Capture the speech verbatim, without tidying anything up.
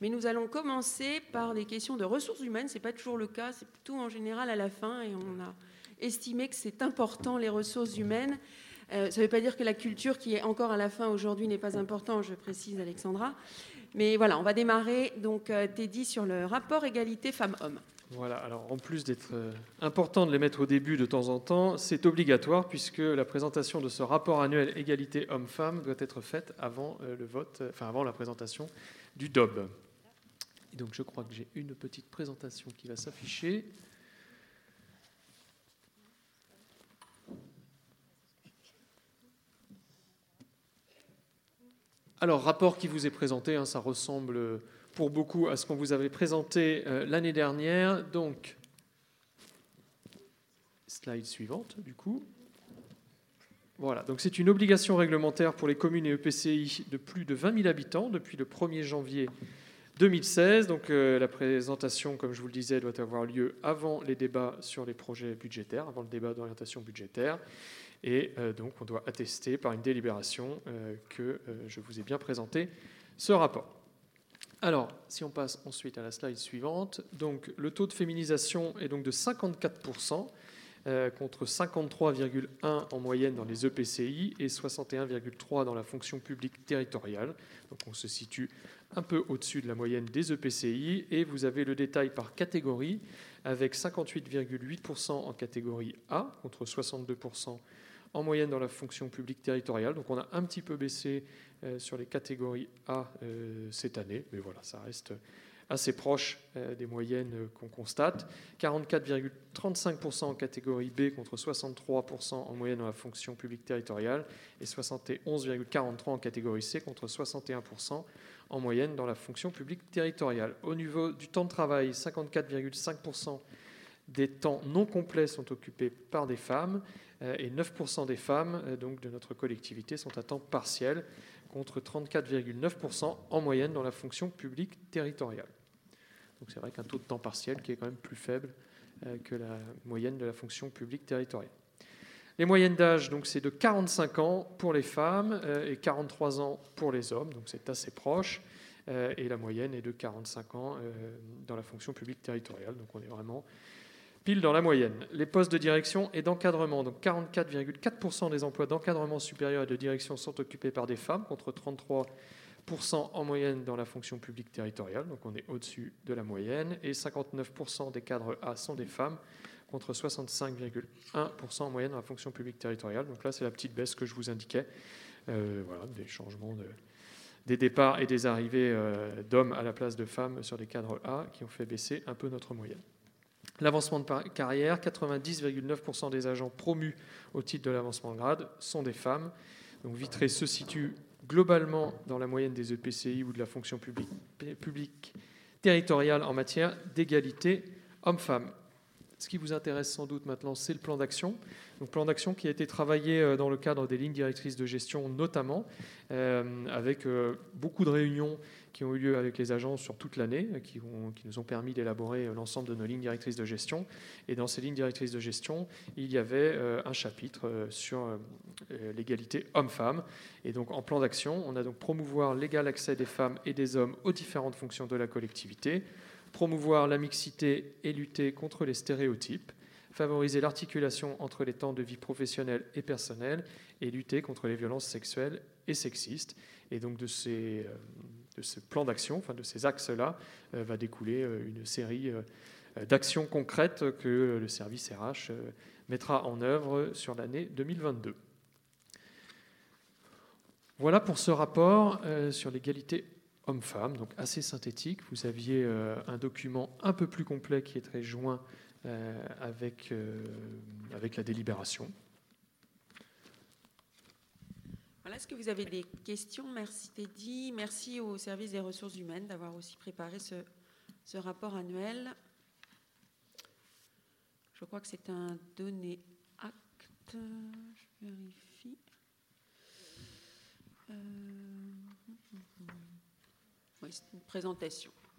Mais nous allons commencer par des questions de ressources humaines. Ce n'est pas toujours le cas, c'est plutôt en général à la fin. Et on a estimé que c'est important, les ressources humaines. Euh, ça ne veut pas dire que la culture, qui est encore à la fin aujourd'hui, n'est pas importante, je précise, Alexandra. Mais voilà, on va démarrer. Donc, euh, Teddy, sur le rapport égalité femmes-hommes. Voilà, alors en plus d'être euh, important de les mettre au début de temps en temps, c'est obligatoire puisque la présentation de ce rapport annuel égalité hommes-femmes doit être faite avant euh, le vote, euh, enfin avant la présentation du D O B. Et donc je crois que j'ai une petite présentation qui va s'afficher. Alors, rapport qui vous est présenté, hein, ça ressemble pour beaucoup à ce qu'on vous avait présenté euh, l'année dernière. Donc, slide suivante, du coup. Voilà, donc c'est une obligation réglementaire pour les communes et E P C I de plus de vingt mille habitants depuis le premier janvier deux mille seize. Donc, euh, la présentation, comme je vous le disais, doit avoir lieu avant les débats sur les projets budgétaires, avant le débat d'orientation budgétaire. Et euh, donc, on doit attester par une délibération euh, que euh, je vous ai bien présenté ce rapport. Alors, si on passe ensuite à la slide suivante, donc le taux de féminisation est donc de cinquante-quatre pour cent euh, contre cinquante-trois virgule un en moyenne dans les E P C I et soixante et un virgule trois dans la fonction publique territoriale. Donc, on se situe un peu au-dessus de la moyenne des E P C I. Et vous avez le détail par catégorie avec cinquante-huit virgule huit pour cent en catégorie A contre soixante-deux pour cent en moyenne dans la fonction publique territoriale. Donc on a un petit peu baissé euh, sur les catégories A euh, cette année, mais voilà, ça reste assez proche euh, des moyennes euh, qu'on constate. quarante-quatre virgule trente-cinq pour cent en catégorie B contre soixante-trois pour cent en moyenne dans la fonction publique territoriale et soixante et onze virgule quarante-trois pour cent en catégorie C contre soixante et un pour cent en moyenne dans la fonction publique territoriale. Au niveau du temps de travail, cinquante-quatre virgule cinq pour cent des temps non complets sont occupés par des femmes et neuf pour cent des femmes donc, de notre collectivité sont à temps partiel contre trente-quatre virgule neuf pour cent en moyenne dans la fonction publique territoriale. Donc c'est vrai qu'un taux de temps partiel qui est quand même plus faible que la moyenne de la fonction publique territoriale. Les moyennes d'âge, donc, c'est de quarante-cinq ans pour les femmes et quarante-trois ans pour les hommes, donc c'est assez proche. Et la moyenne est de quarante-cinq ans dans la fonction publique territoriale, donc on est vraiment pile dans la moyenne. Les postes de direction et d'encadrement, donc quarante-quatre virgule quatre pour cent des emplois d'encadrement supérieur et de direction sont occupés par des femmes, contre trente-trois pour cent en moyenne dans la fonction publique territoriale, donc on est au-dessus de la moyenne, et cinquante-neuf pour cent des cadres A sont des femmes, contre soixante-cinq virgule un pour cent en moyenne dans la fonction publique territoriale. Donc là, c'est la petite baisse que je vous indiquais. Euh, voilà, des changements de, des départs et des arrivées euh, d'hommes à la place de femmes sur les cadres A qui ont fait baisser un peu notre moyenne. L'avancement de carrière, quatre-vingt-dix virgule neuf pour cent des agents promus au titre de l'avancement de grade sont des femmes. Donc Vitré se situe globalement dans la moyenne des E P C I ou de la fonction publique, publique territoriale en matière d'égalité hommes-femmes. Ce qui vous intéresse sans doute maintenant, c'est le plan d'action. Donc, plan d'action qui a été travaillé dans le cadre des lignes directrices de gestion notamment, euh, avec euh, beaucoup de réunions qui ont eu lieu avec les agents sur toute l'année, qui, ont, qui nous ont permis d'élaborer l'ensemble de nos lignes directrices de gestion. Et dans ces lignes directrices de gestion, il y avait euh, un chapitre euh, sur euh, l'égalité hommes-femmes. Et donc en plan d'action, on a donc promouvoir l'égal accès des femmes et des hommes aux différentes fonctions de la collectivité, promouvoir la mixité et lutter contre les stéréotypes, favoriser l'articulation entre les temps de vie professionnelle et personnelle et lutter contre les violences sexuelles et sexistes. Et donc de, ces, de ce plan d'action, enfin de ces axes-là, va découler une série d'actions concrètes que le service R H mettra en œuvre sur l'année deux mille vingt-deux. Voilà pour ce rapport sur l'égalité hommes-femmes, donc assez synthétique. Vous aviez euh, un document un peu plus complet qui est très joint euh, avec, euh, avec la délibération. Voilà, est-ce que vous avez des questions? Merci Teddy. Merci au service des ressources humaines d'avoir aussi préparé ce, ce rapport annuel. Je crois que c'est un donné acte. Je vérifie. Euh... Oui, c'est une présentation.